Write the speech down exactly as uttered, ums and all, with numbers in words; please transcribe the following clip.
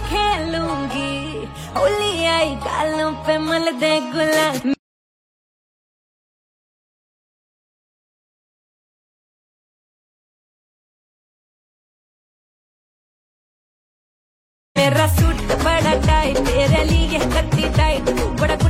खेलूंगी, होली आई गालों पे मल दे गुलाल। मेरा सूट बड़ा टाइट, तेरे लिए कत्ती टाइट, बड़ा